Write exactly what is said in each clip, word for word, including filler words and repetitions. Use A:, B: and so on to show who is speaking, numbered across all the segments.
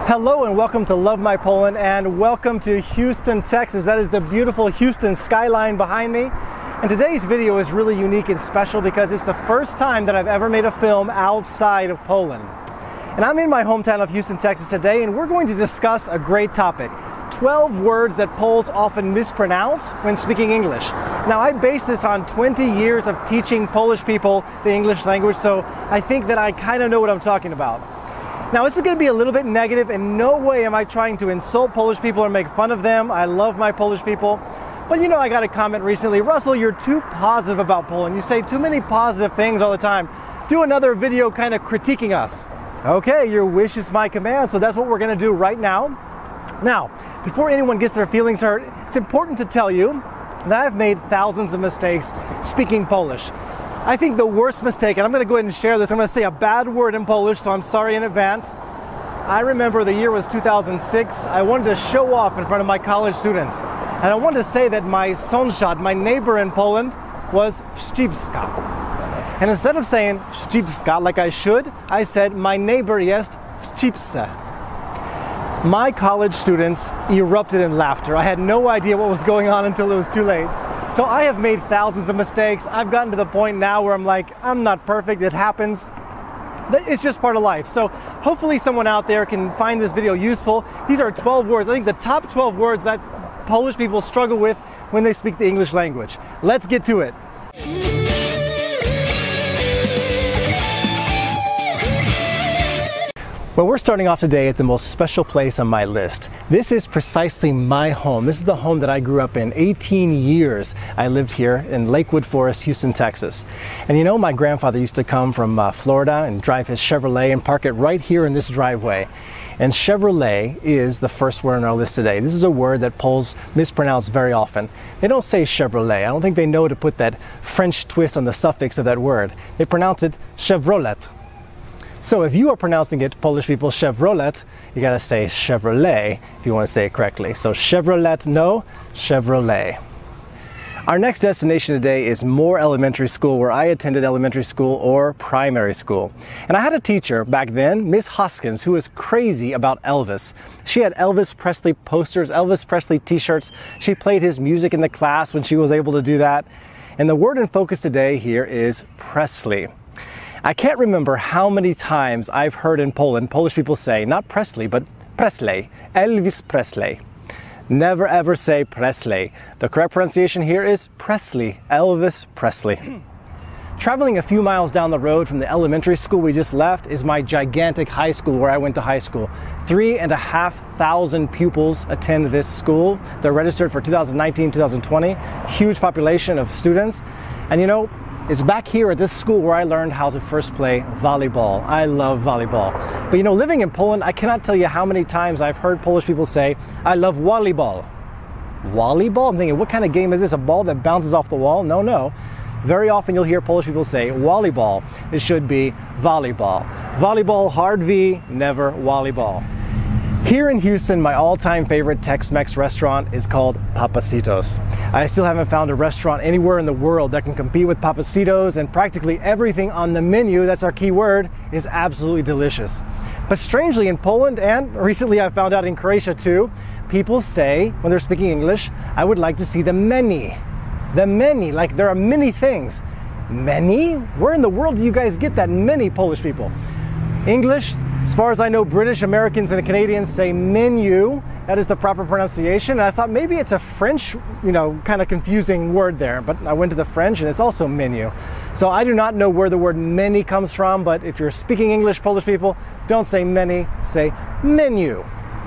A: Hello and welcome to Love My Poland, and welcome to Houston, Texas. That is the beautiful Houston skyline behind me. And today's video is really unique and special because it's the first time that I've ever made a film outside of Poland. And I'm in my hometown of Houston, Texas today, and we're going to discuss a great topic. twelve words that Poles often mispronounce when speaking English. Now, I base this on twenty years of teaching Polish people the English language, so I think that I kind of know what I'm talking about. Now, this is going to be a little bit negative. In no way am I trying to insult Polish people or make fun of them. I love my Polish people. But you know, I got a comment recently, Russell, you're too positive about Poland. You say too many positive things all the time. Do another video kind of critiquing us. Okay, your wish is my command, so that's what we're going to do right now. Now, before anyone gets their feelings hurt, it's important to tell you that I've made thousands of mistakes speaking Polish. I think the worst mistake, and I'm going to go ahead and share this, I'm going to say a bad word in Polish, so I'm sorry in advance. I remember the year was two thousand six. I wanted to show off in front of my college students. And I wanted to say that my sąsiad, my neighbor in Poland, was Wścibska. And instead of saying Wścibska like I should, I said my neighbor jest Wścibce. My college students erupted in laughter. I had no idea what was going on until it was too late. So I have made thousands of mistakes. I've gotten to the point now where I'm like, I'm not perfect, it happens. It's just part of life. So hopefully someone out there can find this video useful. These are twelve words. I think the top twelve words that Polish people struggle with when they speak the English language. Let's get to it. Well, we're starting off today at the most special place on my list. This is precisely my home. This is the home that I grew up in. eighteen years I lived here in Lakewood Forest, Houston, Texas. And you know, my grandfather used to come from uh, Florida and drive his Chevrolet and park it right here in this driveway. And Chevrolet is the first word on our list today. This is a word that Poles mispronounce very often. They don't say Chevrolet. I don't think they know to put that French twist on the suffix of that word. They pronounce it Chevrolet. So if you are pronouncing it, Polish people, Chevrolet, you gotta say Chevrolet if you want to say it correctly. So Chevrolet, no, Chevrolet. Our next destination today is Moore Elementary School, where I attended elementary school or primary school. And I had a teacher back then, Miss Hoskins, who was crazy about Elvis. She had Elvis Presley posters, Elvis Presley t-shirts. She played his music in the class when she was able to do that. And the word in focus today here is Presley. I can't remember how many times I've heard in Poland Polish people say, not Presley, but Presley, Elvis Presley. Never ever say Presley. The correct pronunciation here is Presley, Elvis Presley. Traveling a few miles down the road from the elementary school we just left is my gigantic high school where I went to high school. Three and a half thousand pupils attend this school. They're registered for two thousand nineteen, two thousand twenty. Huge population of students. And you know, it's back here at this school where I learned how to first play volleyball. I love volleyball. But you know, living in Poland, I cannot tell you how many times I've heard Polish people say, I love volleyball. Volleyball? I'm thinking, what kind of game is this? A ball that bounces off the wall? No, no. Very often you'll hear Polish people say volleyball. It should be volleyball. Volleyball, hard V, never volleyball. Here in Houston, my all-time favorite Tex-Mex restaurant is called Pappasitos. I still haven't found a restaurant anywhere in the world that can compete with Pappasitos, and practically everything on the menu, that's our key word, is absolutely delicious. But strangely in Poland, and recently I found out in Croatia too, people say, when they're speaking English, I would like to see the menu. The menu, like there are many things. Many? Where in the world do you guys get that many, Polish people? English, as far as I know, British, Americans, and Canadians say menu. That is the proper pronunciation. And I thought maybe it's a French, you know, kind of confusing word there. But I went to the French and it's also menu. So I do not know where the word many comes from. But if you're speaking English, Polish people, don't say many, say menu.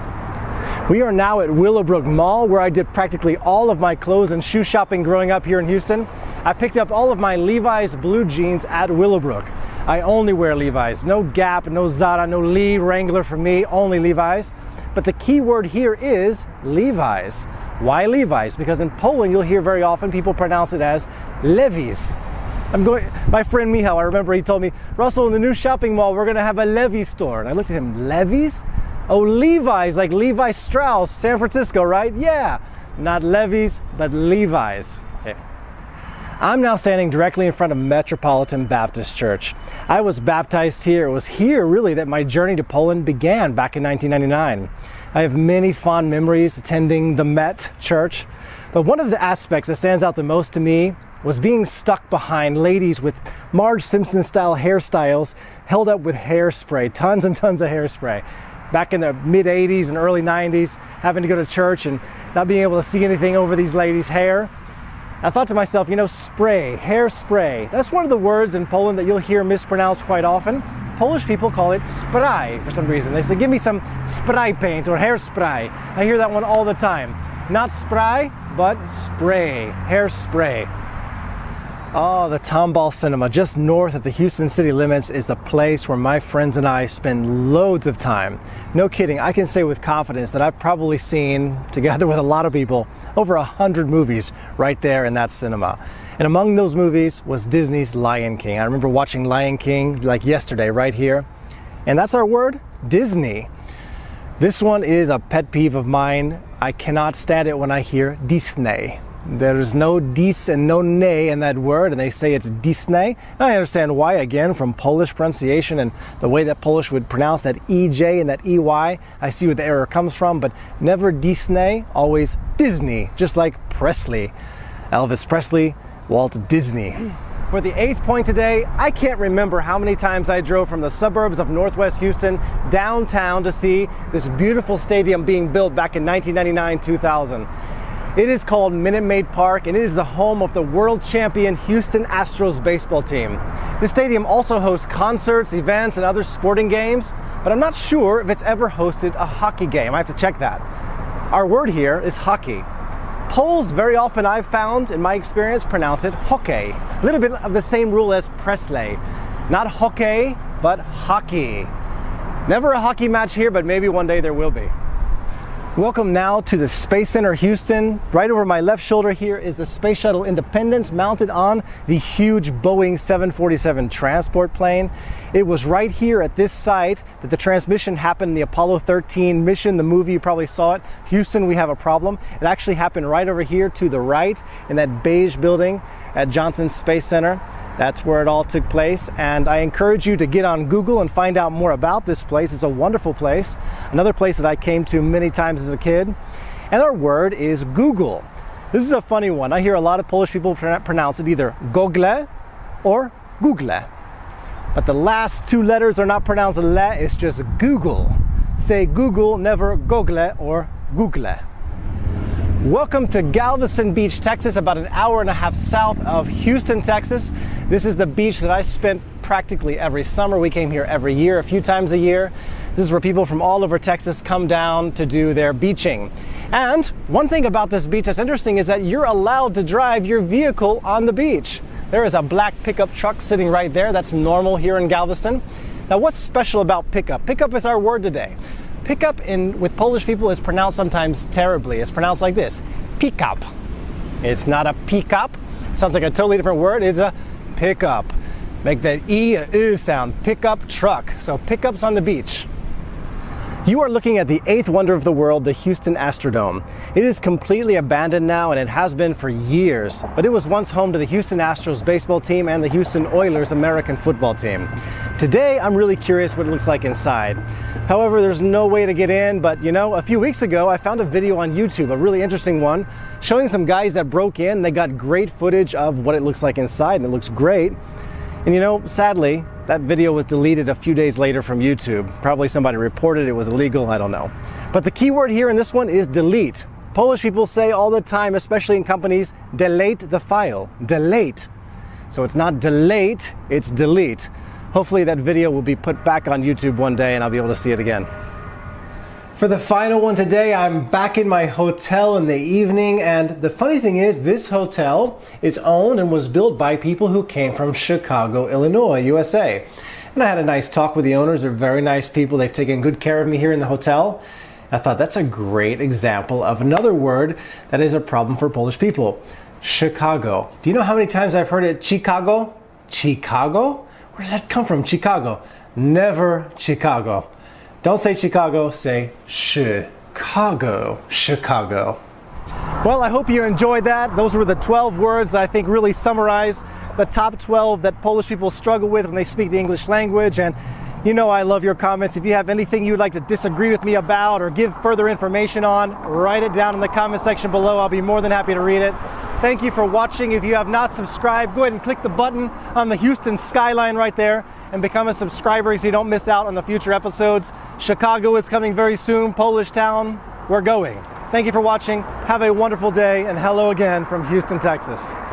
A: We are now at Willowbrook Mall, where I did practically all of my clothes and shoe shopping growing up here in Houston. I picked up all of my Levi's blue jeans at Willowbrook. I only wear Levi's. No Gap, no Zara, no Lee, Wrangler for me, only Levi's. But the key word here is Levi's. Why Levi's? Because in Poland you'll hear very often people pronounce it as Levi's. I'm going, my friend Michał, I remember he told me, Russell, in the new shopping mall we're gonna have a Levi's store. And I looked at him, Levi's? Oh, Levi's, like Levi Strauss, San Francisco, right? Yeah, not Levi's, but Levi's. Okay. I'm now standing directly in front of Metropolitan Baptist Church. I was baptized here. It was here really that my journey to Poland began back in nineteen ninety-nine. I have many fond memories attending the Met Church, but one of the aspects that stands out the most to me was being stuck behind ladies with Marge Simpson style hairstyles held up with hairspray, tons and tons of hairspray. Back in the mid eighties and early nineties, having to go to church and not being able to see anything over these ladies' hair. I thought to myself, you know, spray, hairspray. That's one of the words in Poland that you'll hear mispronounced quite often. Polish people call it spray for some reason. They say, give me some spray paint or hairspray. I hear that one all the time. Not spray, but spray, hairspray. Oh, the Tomball Cinema, just north of the Houston city limits, is the place where my friends and I spend loads of time. No kidding, I can say with confidence that I've probably seen, together with a lot of people, over a hundred movies right there in that cinema. And among those movies was Disney's Lion King. I remember watching Lion King like yesterday right here. And that's our word, Disney. This one is a pet peeve of mine. I cannot stand it when I hear Disney. There's no dis and no nay in that word, and they say it's Disney. And I understand why, again, from Polish pronunciation and the way that Polish would pronounce that E J and that E Y. I see where the error comes from, but never Disney, always Disney, just like Presley. Elvis Presley, Walt Disney. For the eighth point today, I can't remember how many times I drove from the suburbs of Northwest Houston downtown to see this beautiful stadium being built back in nineteen ninety-nine two thousand. It is called Minute Maid Park, and it is the home of the world champion Houston Astros baseball team. The stadium also hosts concerts, events, and other sporting games, but I'm not sure if it's ever hosted a hockey game. I have to check that. Our word here is hockey. Poles very often, I've found, in my experience, pronounce it hockey. A little bit of the same rule as Presley. Not hockey, but hockey. Never a hockey match here, but maybe one day there will be. Welcome now to the Space Center Houston. Right over my left shoulder here is the Space Shuttle Independence mounted on the huge Boeing seven forty-seven transport plane. It was right here at this site that the transmission happened in the Apollo thirteen mission, the movie, you probably saw it. Houston, we have a problem. It actually happened right over here to the right in that beige building at Johnson Space Center. That's where it all took place, and I encourage you to get on Google and find out more about this place. It's a wonderful place. Another place that I came to many times as a kid. And our word is Google. This is a funny one. I hear a lot of Polish people pronounce it either Google or Google. But the last two letters are not pronounced le, it's just Google. Say Google, never Google or Google. Welcome to Galveston Beach, Texas, about an hour and a half south of Houston, Texas. This is the beach that I spent practically every summer. We came here every year, a few times a year. This is where people from all over Texas come down to do their beaching. And one thing about this beach that's interesting is that you're allowed to drive your vehicle on the beach. There is a black pickup truck sitting right there. That's normal here in Galveston. Now, what's special about pickup? Pickup is our word today. Pickup in with Polish people is pronounced sometimes terribly. It's pronounced like this, pickup. It's not a pickup. It sounds like a totally different word. It's a pickup. Make that E, a U sound, pickup truck. So pickups on the beach. You are looking at the eighth wonder of the world, the Houston Astrodome. It is completely abandoned now, and it has been for years, but it was once home to the Houston Astros baseball team and the Houston Oilers American football team. Today, I'm really curious what it looks like inside. However, there's no way to get in, but you know, a few weeks ago, I found a video on YouTube, a really interesting one, showing some guys that broke in. They got great footage of what it looks like inside, and it looks great. And you know, sadly, that video was deleted a few days later from YouTube. Probably somebody reported it was illegal, I don't know. But the key word here in this one is delete. Polish people say all the time, especially in companies, delete the file, delete. So it's not delete, it's delete. Hopefully that video will be put back on YouTube one day and I'll be able to see it again. For the final one today, I'm back in my hotel in the evening, and the funny thing is this hotel is owned and was built by people who came from Chicago, Illinois, U S A. And I had a nice talk with the owners. They're very nice people. They've taken good care of me here in the hotel. I thought that's a great example of another word that is a problem for Polish people. Chicago. Do you know how many times I've heard it Chicago? Chicago? Where does that come from? Chicago. Never Chicago. Don't say Chicago, say Chicago. Chicago. Well, I hope you enjoyed that. Those were the twelve words that I think really summarize the top twelve that Polish people struggle with when they speak the English language. And you know I love your comments. If you have anything you'd like to disagree with me about or give further information on, write it down in the comment section below. I'll be more than happy to read it. Thank you for watching. If you have not subscribed, go ahead and click the button on the Houston skyline right there and become a subscriber so you don't miss out on the future episodes. Chicago is coming very soon. Polish Town, we're going. Thank you for watching. Have a wonderful day, and hello again from Houston, Texas.